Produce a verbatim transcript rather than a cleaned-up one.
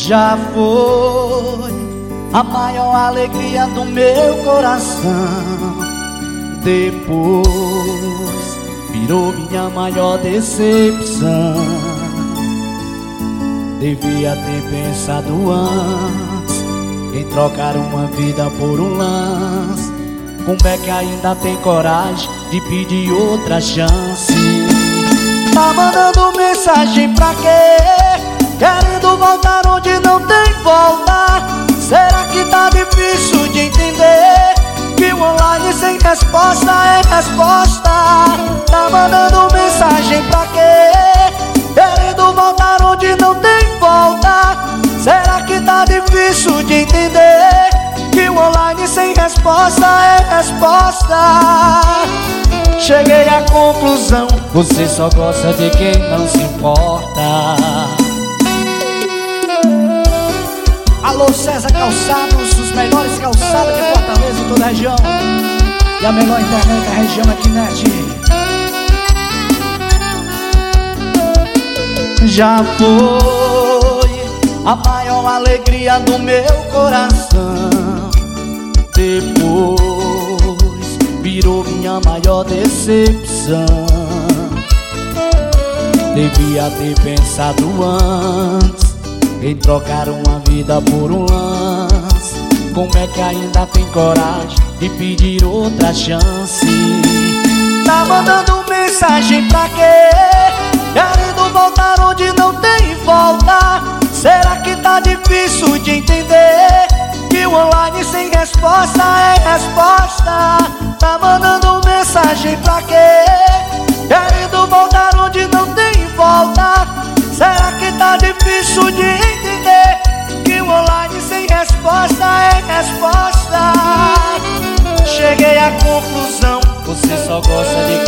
Já foi a maior alegria do meu coração, depois virou minha maior decepção. Devia ter pensado antes em trocar uma vida por um lance. Como é que ainda tem coragem de pedir outra chance? Tá mandando mensagem pra quê? Querendo voltar onde não tem volta. Será que tá difícil de entender que o online sem resposta é resposta? Tá mandando mensagem pra quê? Querendo voltar onde não tem volta. Será que tá difícil de entender que o online sem resposta é resposta? Cheguei à conclusão, você só gosta de quem não se importa. Alô César Calçados, os melhores calçados de Fortaleza e toda a região. E a melhor internet da região aqui, net. Já foi a maior alegria do meu coração, depois virou minha maior decepção. Devia ter pensado antes em trocar uma vida por um lance. Como é que ainda tem coragem de pedir outra chance? Tá mandando mensagem pra quê? Querendo voltar onde não tem volta. Será que tá difícil de entender que o online sem resposta é resposta? Tá mandando mensagem pra quê? Querendo voltar onde não tem volta. Será que tá difícil de entender que o online sem resposta é resposta? Cheguei à conclusão, você só gosta de